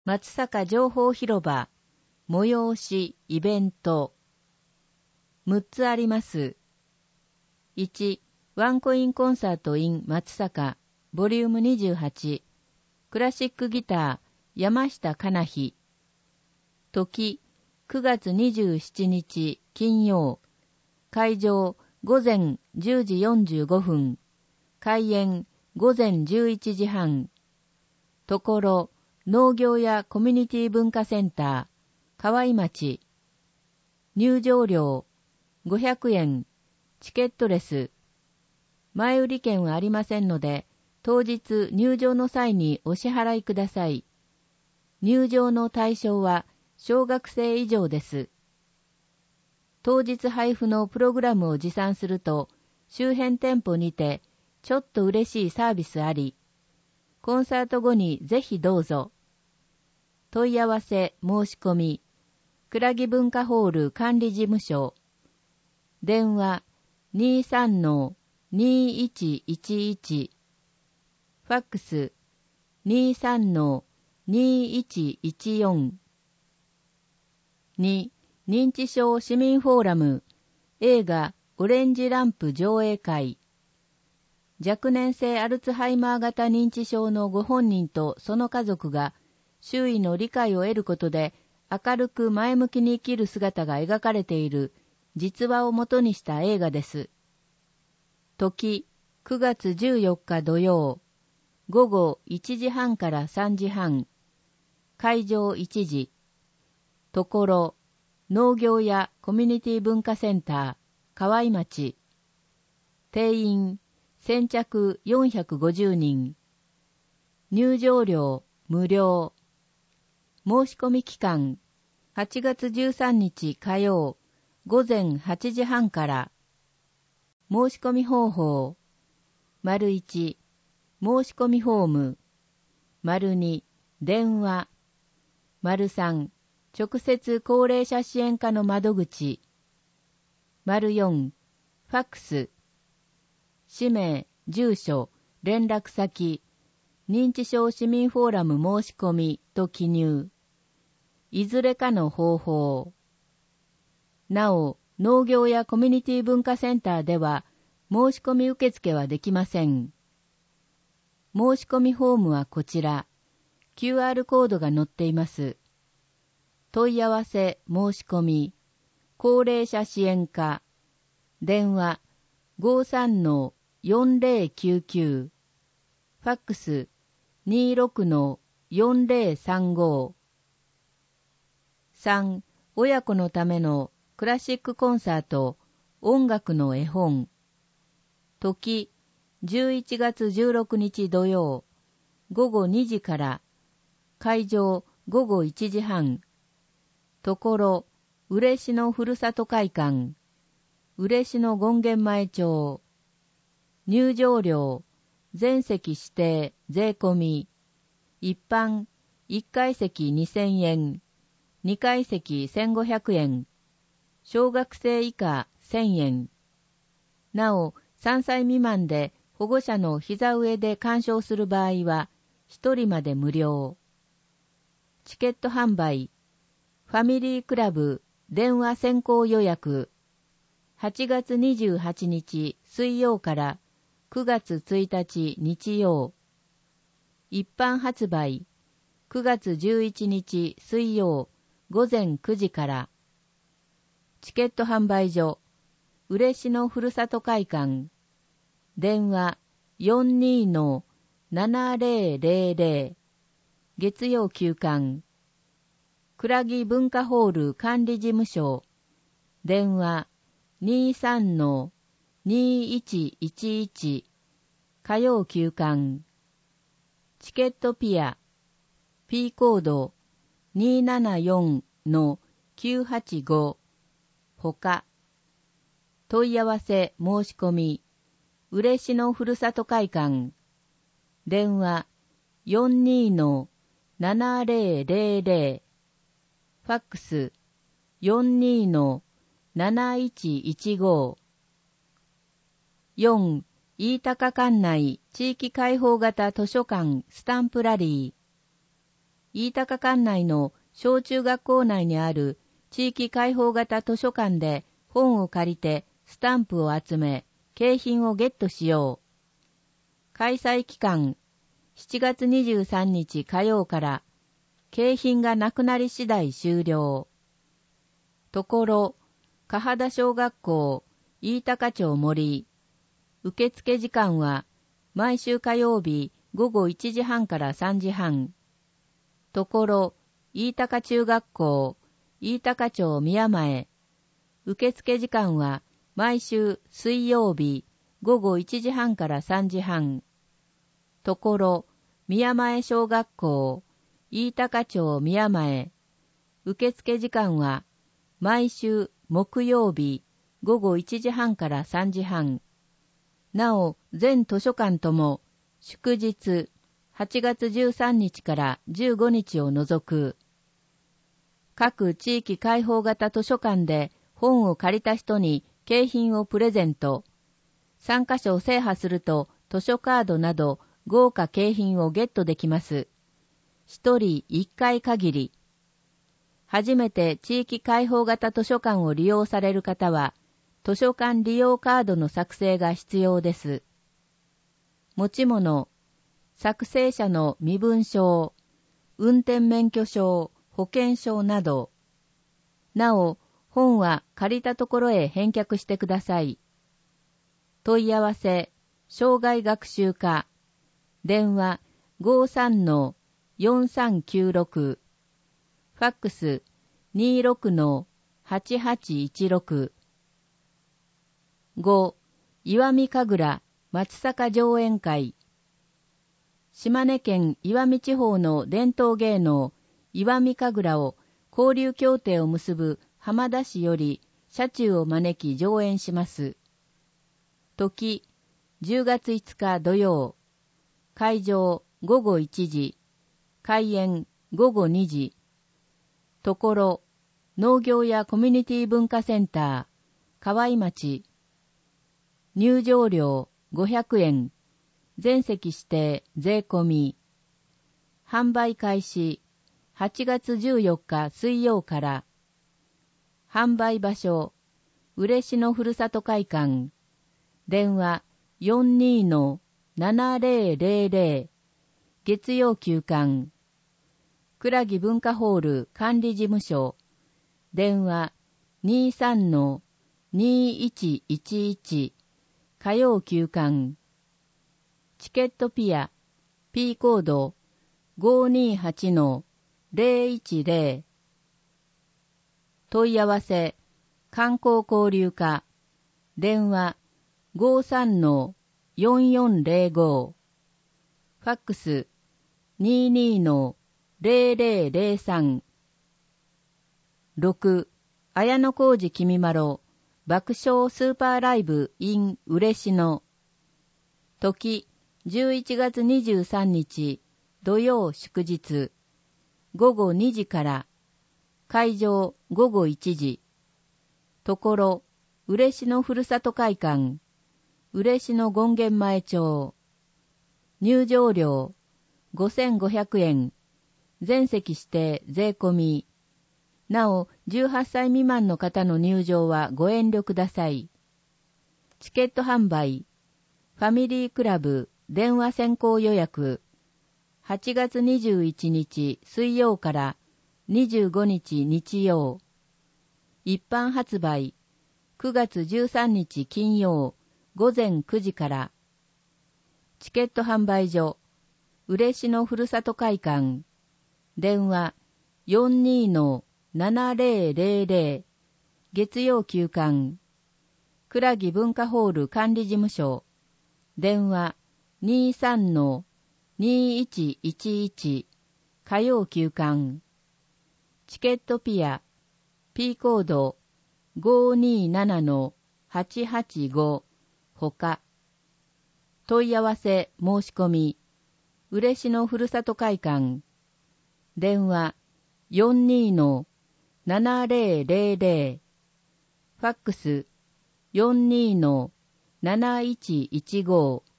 松坂情報広場、催し、イベント。6つあります。1、ワンコインコンサート in 松坂、ボリューム28、クラシックギター、山下かなひ。時、9月27日、金曜。会場、午前10時45分。開演、午前11時半。ところ、農業やコミュニティ文化センター、河合町。入場料、500円。チケットレス。前売り券はありませんので、当日入場の際にお支払いください。入場の対象は小学生以上です。当日配布のプログラムを持参すると、周辺店舗にてちょっと嬉しいサービスあり、コンサート後にぜひどうぞ。問い合わせ申し込み、倉木文化ホール管理事務所。電話 23-2111。ファックス 23-2114。2、認知症市民フォーラム、映画オレンジランプ上映会。若年性アルツハイマー型認知症のご本人とその家族が周囲の理解を得ることで明るく前向きに生きる姿が描かれている実話をもとにした映画です。時、9月14日土曜、午後1時半から3時半。会場1時。ところ、農業やコミュニティ文化センター、河合町。定員、先着450人。入場料無料。申し込み期間、8月13日火曜、午前8時半から。申し込み方法、丸1、申し込みフォーム、丸2、電話、丸3、直接高齢者支援課の窓口、丸4、ファックス、氏名、住所、連絡先、認知症市民フォーラム申し込みと記入。いずれかの方法。なお、農業やコミュニティ文化センターでは申し込み受付はできません。申し込みフォームはこちら。QR コードが載っています。問い合わせ申し込み。高齢者支援課。電話 53-4099。ファックス 26-4035。3. 親子のためのクラシックコンサート、音楽の絵本。時、11月16日土曜、午後2時から。会場、午後1時半。ところ、嬉野ふるさと会館。嬉野権現前町。入場料、全席指定、税込み。一般、1階席2000円。2階席1500円。小学生以下1000円。なお、3歳未満で保護者の膝上で鑑賞する場合は、1人まで無料。チケット販売。ファミリークラブ電話先行予約。8月28日水曜から9月1日日曜。一般発売。9月11日水曜午前9時から。チケット販売所、嬉野ふるさと会館。電話 42-7000。月曜休館。倉木文化ホール管理事務所。電話 23-2111。火曜休館。チケットピア。P コード 274-985。他。問い合わせ申し込み。嬉野ふるさと会館。電話 42-7000。ファックス 42-7115。4. 飯高管内地域開放型図書館スタンプラリー。 飯高管内の小中学校内にある地域開放型図書館で本を借りてスタンプを集め、景品をゲットしよう。開催期間、7月23日火曜から、景品がなくなり次第終了。ところ、嘉田小学校、飯高町森。受付時間は、毎週火曜日午後1時半から3時半。ところ、飯高中学校、飯高町宮前。受付時間は、毎週水曜日午後1時半から3時半。ところ、宮前小学校、飯高町宮前。受付時間は、毎週木曜日午後1時半から3時半。なお、全図書館とも、祝日、8月13日から15日を除く。各地域開放型図書館で本を借りた人に景品をプレゼント。3カ所を制覇すると図書カードなど豪華景品をゲットできます。1人1回限り。初めて地域開放型図書館を利用される方は、図書館利用カードの作成が必要です。持ち物、作成者の身分証、運転免許証、保険証など。なお、本は借りたところへ返却してください。問い合わせ、障害学習課、電話 53-4396、ファックス 26-8816。5. 石見神楽松坂上演会。島根県石見地方の伝統芸能石見神楽を交流協定を結ぶ浜田市より社中を招き上演します。時、10月5日土曜。会場午後1時。開演午後2時。ところ、農業やコミュニティ文化センター、河合町。入場料500円。全席指定税込み。販売開始8月14日水曜から。販売場所、嬉野ふるさと会館。電話 42-7000。月曜休館。倉木文化ホール管理事務所。電話 23-2111。火曜休館。チケットピア P コード 528-010。問い合わせ観光交流課。電話 53-4405。ファックス 22-0003。6. 綾野浩二君まろ爆笑スーパーライブ in 嬉野。時11月23日土曜祝日。午後2時から。会場午後1時。ところ、嬉野ふるさと会館。嬉野権現前町。入場料5500円。全席指定税込み。なお、18歳未満の方の入場はご遠慮ください。チケット販売。ファミリークラブ電話先行予約。8月21日水曜から25日日曜。一般発売。9月13日金曜午前9時から。チケット販売所。嬉野ふるさと会館。電話 42-7000。月曜休館。倉木文化ホール管理事務所。電話 23-2111。火曜休館。チケットピア P コード 527-885 ほか。問い合わせ申し込み。嬉野ふるさと会館。電話 42-7000。ファックス 42-7115。